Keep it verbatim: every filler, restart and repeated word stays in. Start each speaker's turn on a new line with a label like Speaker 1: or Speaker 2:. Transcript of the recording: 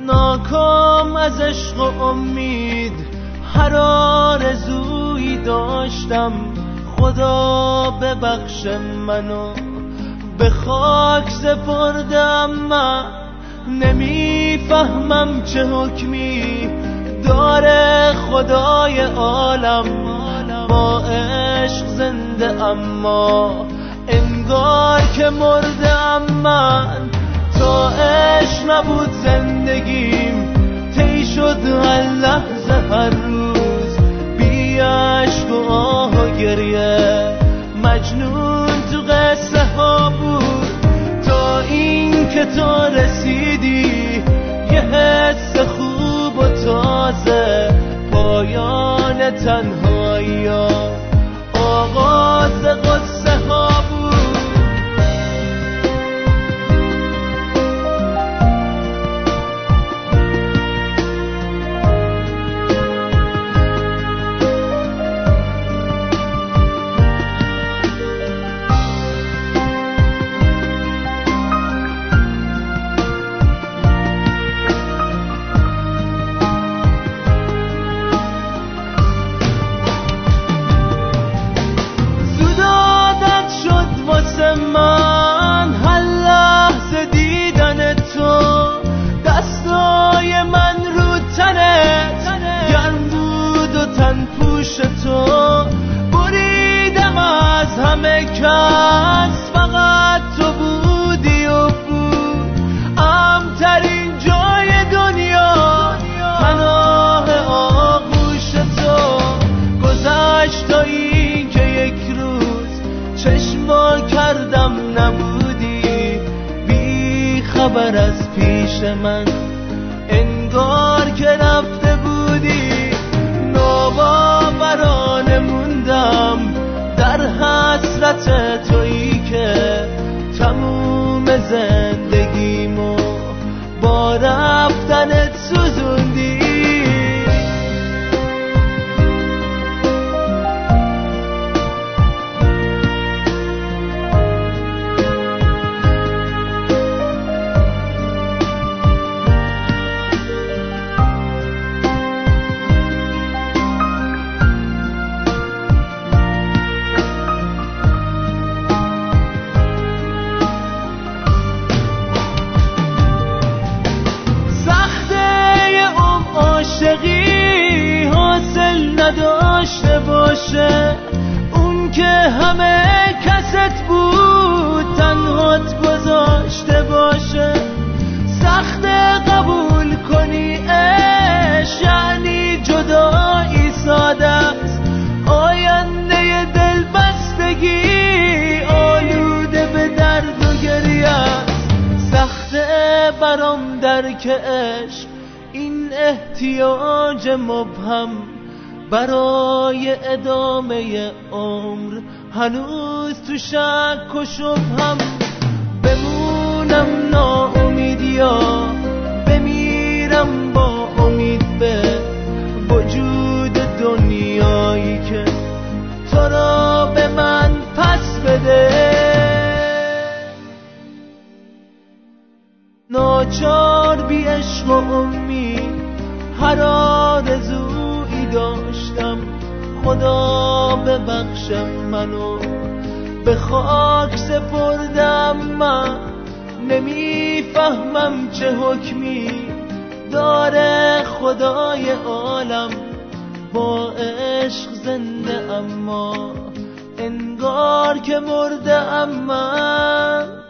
Speaker 1: ناکام از عشق و امید هر آرزویی داشتم. خدا ببخش منو به خاک سپردم. من نمیفهمم چه حکمی داره خدای عالم. با عشق زنده اما انگار که مرده. من تا عشق نبود زندگیم طی شد هر لحظه هر روز بی عشق و آه و گریه. مجنون تو قصه ها بود تا این که تو رسیدی. یه حس خوب و تازه پایان تنهایی ها آغاز قصه ها بود. من هر لحظه دیدن تو دستای من رو تنت گرم بود و تن پوش تو. بریدم از همه کس فقط تو بودی و بود امترین جای دنیا پناه آغوش تو. گذشت تا این که یک روز چشما کردم نبودی بی خبر از پیش من انگار که رفته بودی. ناباورانه موندم در حسرت تویی که تموم زندگیمو با رفتنت سوزوندی. عاشقی حاصل نداشته باشه اون که همه کست بود تنهات گذاشته باشه. سخت قبول کنی عشق یعنی جدایی ساده است. آینده دل بستگی آلوده به درد و گریه است. سخت برام درک عشق این احتیاج مبهم برای ادامه عمر هنوز تو شک و شبهم. بمونم ناامید یا بمیرم با امید به وجود دنیایی که تو را به من پس بده. ناچار بی عشق و امید هر آرزویی داشتم. خدا ببخش منو به خاک سپردم. من نمیفهمم چه حکمی داره خدای عالم. با عشق زنده اما انگار که مرده. من